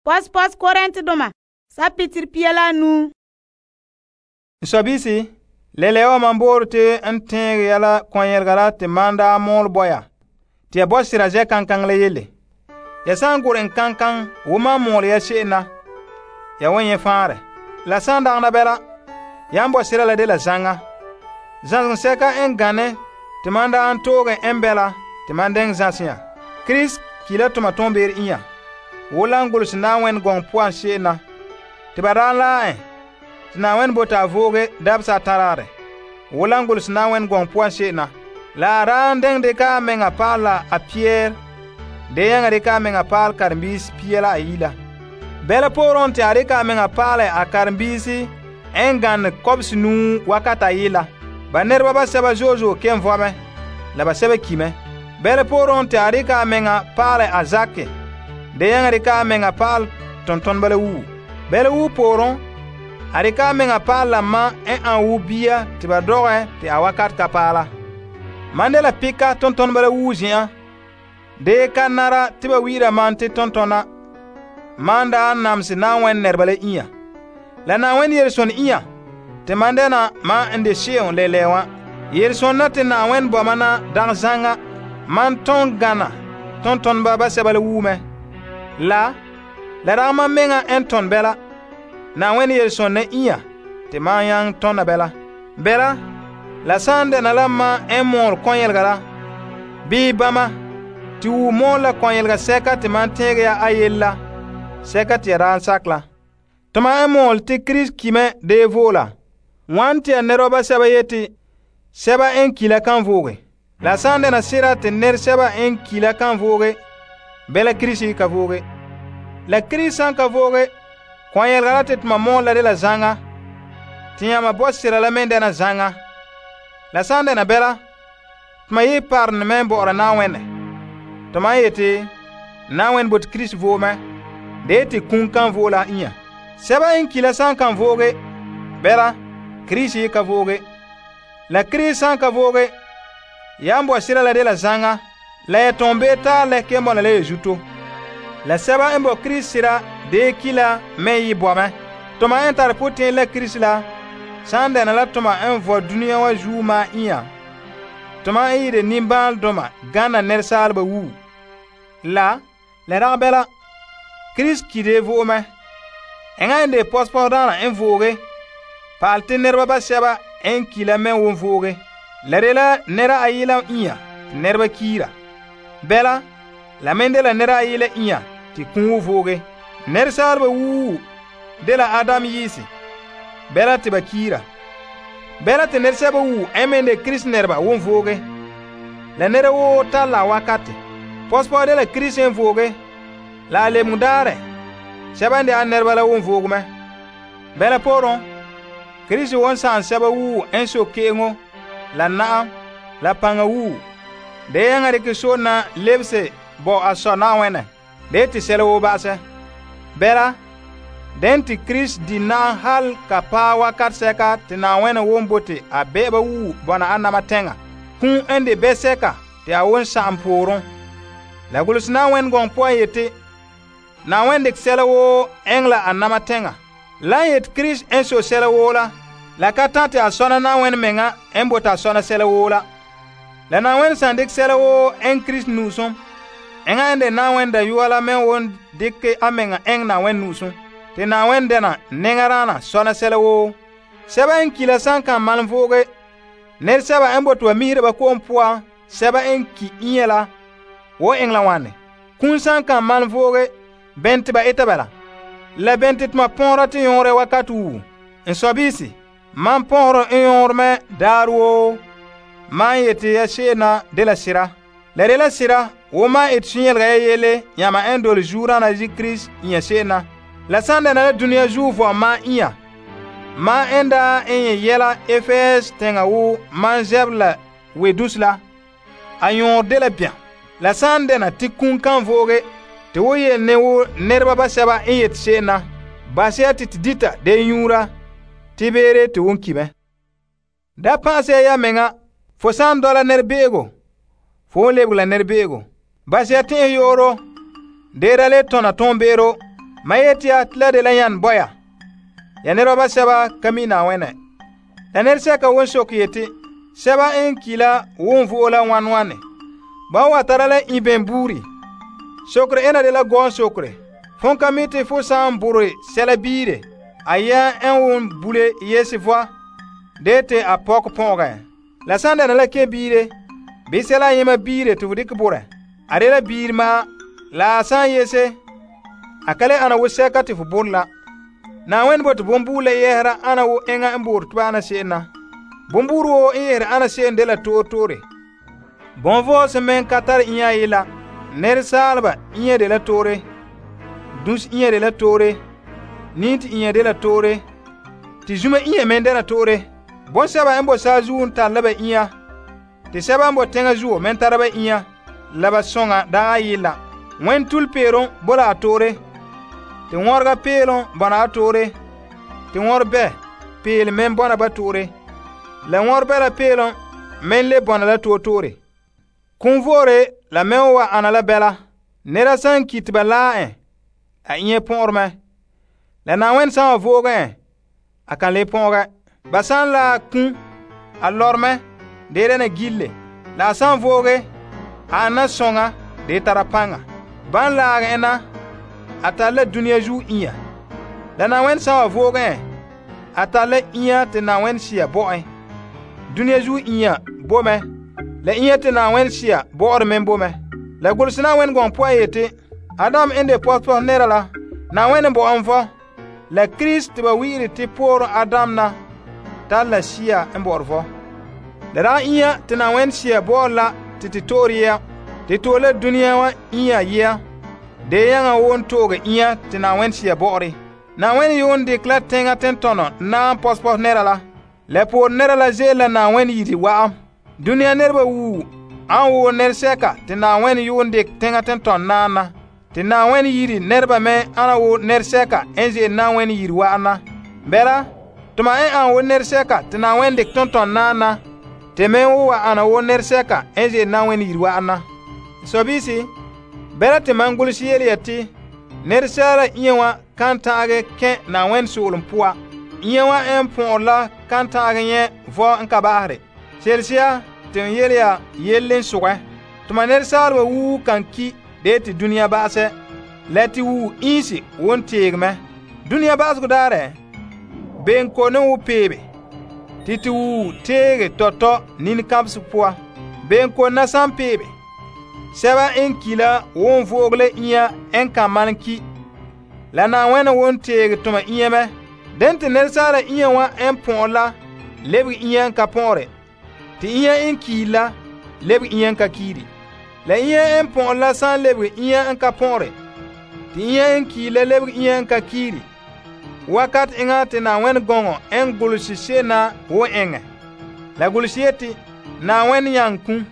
Pos Korente doma sapitir piela nu. Sobisi lelewa mambor te anteng yala konyelgala te manda mol boya te bosira je kankang le yele ya sangur en kankang wuma mol ya shena ya wonye faare la sanda na bela ya bosira la de la zanga zang seka en gane te manda antoge en bela te mandeng zasia Chris kila toma tomber inya wolangul sinawen gong puan shena te barala sinawen bota voge dabsa tarare wolangul sinawen gong puan shena la randeng de ka menga pala a Pierre de yanga de ka menga pal karmbis piela aila bela poron te are ka menga pala a karmbisi engan kobsnu wakata ila baner baba seba jojo ken vome la ba seba kime bela poron te are ka menga pala a zake de yanga de ka menga pal tonton bala wu poron are ka menga pala ma en wu bia te ba doge te awakat kapala mandela pika tonton bala wuzia de kanara tiba wira mante tontona manda namsi na wen nerbale iya la na wen yerson iya te mandena ma ende sheon lelewa yerson na te na wen bomana dan zanga man ton gana tonton baba sebale wume la rama menga enton bela na wen yerson ne iya te ma yang tonna bela la sande na lama emor konyelgala bi bama ti wu mola konyelga seka ti mantege ya ayella seka ti ran sakla tama emol ti Chris kime de vola wanti aneroba seba yeti seba en kila kan voge la sande na sira ti ner seba en kila kan voge bela Chris ka voge la Chris san ka voge konyelgala ti tma mola de la zanga tinyama bosira la mende na zanga la sande na bela tma yi par ne men bora na wenne tma yeti na wen bot Chris vome de ti kun kan vola inya seba en kila san kan voge bela Chris yi ka voge la Chris san ka voge yambo sira la de la zanga la tombe ta le kemo la le juto la seba embo Chris sira de kila me yi bome tma entar putin la Chris la sande na la tuma en vo dunia wa juma iya tuma ide nimbal doma gana nersal ba wu la rabela Chris kide vome enga inde pospodana en voge palte nerba ba seba en kila men won voge lerela nera ayila iya nerba kira bela la mendela nera ayila iya ti kun voge nersal ba wu de la adam yisi bela te bakira bela te nerseba wu emende Chris nerba won voge la nere wo tala wakati pospo de la Chris en voge la le mudare sebande an nerba la won vogue me bela poron Chris won san seba wu en so kengo la na la panga wu de yanga de ke sona lebse bo asona wene de ti selo base bela denti Chris di na hal kapa wakat seka ti na wena wombote a beba wu bona anama tenga kun ende beseka ti a won samporon la gulus na wen gon po yete na wen de selawo engla anama tenga la yet Chris enso selawo la katante a sona na wen menga embota sona selawo la na wen sandik selawo en Chris nuson enga ende na wen da yuala men won dikke amenga eng na wen nuson te na wendena nengarana sona selawo seba en kila san kan man voge ner seba en botwa mihre ba ko mpoa seba en ki iela wo engla wane kun san kan man voge bent ba etabala la bentit ma ponra te yore wakatu en sobisi man ponro en yorme darwo man yete ya shena de la sira la sira wo ma et signal ga yele nyama en dol joura na Christ nya shena la sande na dunia juvo ma iya ma enda en yela Efes tenga wu man jebla we dusla ayon de la bien la sande na tikun kan voge te woye ne wo nerba ba seba en yet sena basiati tidita de yura tibere te wonkibe da pense ya menga fo $100 nerbego fo lebula nerbego basiati yoro derale tona tombero Mayetia tla de la yan boya. Ya ne roba seba kamina wene. La ner seka won sokiyeti. Seba en kila won vola wane. Ba watara la iben buri. Sokre ena de la gon sokre. Fon kamite fo sam bure sela bire. Aya en won bule yesi voa. Dete a pok ponga. La sanda na la ke bire. Bisela yema bire tu dik bure. Are la bire ma la san yese. Akale ana wo seka ti fu burla. Na wen bot bombule yehra ana wo enga mbur twana sena. Bomburu wo yehra ana sen de la tore. Bonvo semen katar inya yila. Ner salba inya de la tore. Dus inya de la tore. Nint inya de la tore. Ti juma inya men de la tore. Bon saba embo sa zuun ta laba inya. Ti saba embo tenga zuo men taraba inya. Laba songa da yila. Wen tul peron bola a tore. Ti worga peelon bona a tore. Ti worbe peel men bona ba tore. La worbe la peelon men le bona la tore. Kunvore la menwa ana la bela. Nera san kitba lae. A inye ponrme. La na wen san voge. A kan le ponre. Basan la kun. A lorme. Dere na gille. La san voge. A na songa. De tarapanga. Ban la ena. Atale dunia ju inya. La na wen san voge. Atale inya te na wen siya boe. Dunia ju inya bome. La inya te na wen siya boor men bome. La gulsina wen gon poyete. Adam ende potpo nerala. Na wen bo anfo. La Christ ba wiri te por Adam na. Ta la siya emborfo. La ra inya te na wen siya boor la tititoriya. Te tole dunia wa inya ya. De yanga won toga inya te na wen siya boori. Na wen yon dekla tenga tentono na pospo nerala. La por nerala zela na wen yiti waam. Dunia nerba wu an wo ner seka te na wen yon dek tenga tenton nana. Te na wen yiri nerba me ana wo ner seka enze na wen yiri waana. Bela, tuma an wo ner seka te na wen dek tenton nana. Te men wo ana wo ner seka enze na wen yiri waana. Sobisi, bela te mangul siyeli yati. Ner sara iyewa kantaage ken na wen sulum puwa. Iyewa en pon la kantaage nye vo nkabahre. Selsia ten yelia yellen suwe. Tuma ner sarwa wu kanki de ti dunia baase. Leti wu insi won teegme. Dunia baas gudare. Ben kone wu pebe. Titi wu teege toto nin kamsi puwa. Ben kone na san pebe. Seba en kila won vogle inya en kamanki. La na wena won teege tuma inyeme. Dente ner sara inya wa en pon la. Lebi inya en kapore. Ti inya en kila, lebi inya en kakiri. La inya en pon la san lebi inya en kapore. Ti inya en kila, lebi inya en kakiri. Wakat inga te na wen gongo en gulsise na wo enge. La gulsiyeti na wen yang kun.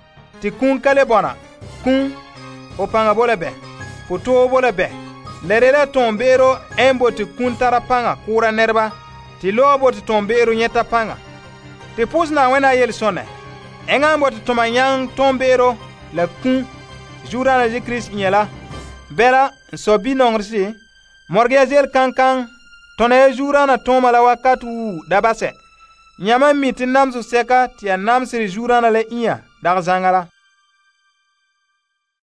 Ti kun kale bona. Kun opanga bole be. Foto bole be. Lerele tombero embo ti kun tarapanga kura nerba. Ti lobo ti tombero nyeta panga. Te pus na wena yel sone. Enga mbo te tomanyang tombero la kun jura na Jekris inyela. Bela nsobi nongrisi. Morgia zel kankan. Tone jura na toma la wakatu dabase. Nyama miti namsu seka tia namsiri jura na le inya. Dag zangala.